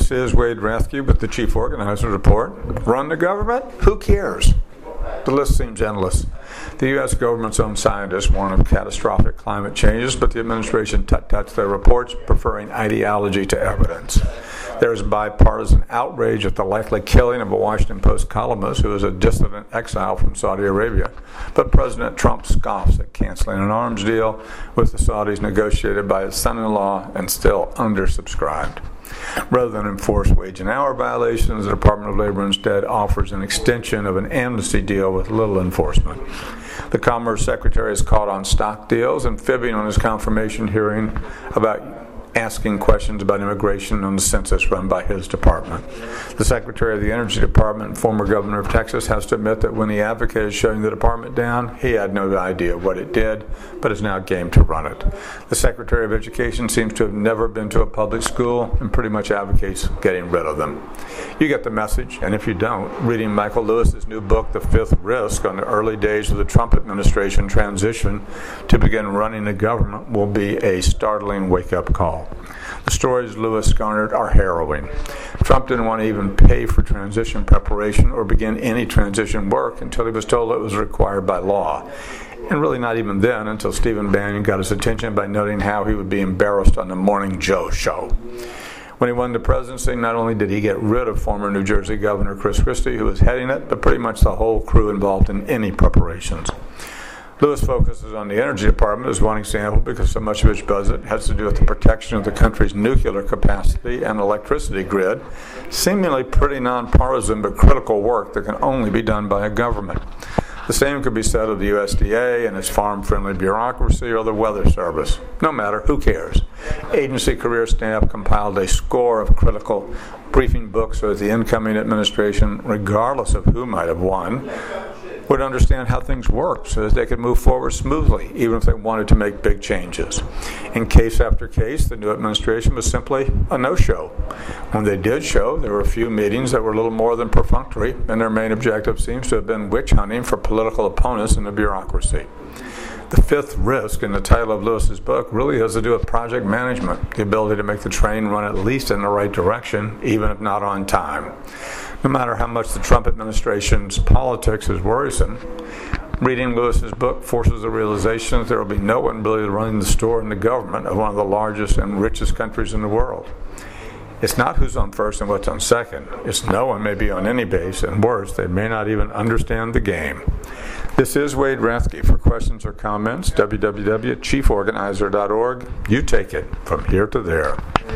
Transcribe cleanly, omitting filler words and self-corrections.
This is Wade Rathke with the Chief Organizer Report. Run the government? Who cares? The list seems endless. The U.S. government's own scientists warn of catastrophic climate changes, but the administration tuts their reports, preferring ideology to evidence. There is bipartisan outrage at the likely killing of a Washington Post columnist who is a dissident exile from Saudi Arabia. But President Trump scoffs at canceling an arms deal with the Saudis negotiated by his son-in-law and still undersubscribed. Rather than enforce wage and hour violations, the Department of Labor instead offers an extension of an amnesty deal with little enforcement. The Commerce Secretary is caught on stock deals and fibbing on his confirmation hearing about asking questions about immigration on the census run by his department. The Secretary of the Energy Department and former governor of Texas has to admit that when he advocated shutting the department down, he had no idea what it did, but is now game to run it. The Secretary of Education seems to have never been to a public school and pretty much advocates getting rid of them. You get the message, and if you don't, reading Michael Lewis's new book, The Fifth Risk, on the early days of the Trump administration transition to begin running the government will be a startling wake-up call. The stories Lewis garnered are harrowing. Trump didn't want to even pay for transition preparation or begin any transition work until he was told it was required by law. And really not even then until Stephen Bannon got his attention by noting how he would be embarrassed on the Morning Joe show. When he won the presidency, not only did he get rid of former New Jersey Governor Chris Christie, who was heading it, but pretty much the whole crew involved in any preparations. Lewis focuses on the Energy Department as one example because so much of its budget has to do with the protection of the country's nuclear capacity and electricity grid, seemingly pretty nonpartisan but critical work that can only be done by a government. The same could be said of the USDA and its farm-friendly bureaucracy or the Weather Service. No matter, who cares? Agency career staff compiled a score of critical briefing books so that the incoming administration, regardless of who might have won, would understand how things work so that they could move forward smoothly, even if they wanted to make big changes. In case after case, the new administration was simply a no-show. When they did show, there were a few meetings that were a little more than perfunctory, and their main objective seems to have been witch hunting for political opponents in the bureaucracy. The fifth risk in the title of Lewis's book really has to do with project management, the ability to make the train run at least in the right direction, even if not on time. No matter how much the Trump administration's politics is worrisome, reading Lewis's book forces the realization that there will be no one really running the store in the government of one of the largest and richest countries in the world. It's not who's on first and what's on second. It's no one may be on any base, and worse, they may not even understand the game. This is Wade Rathke. For questions or comments, www.chieforganizer.org. You take it from here to there.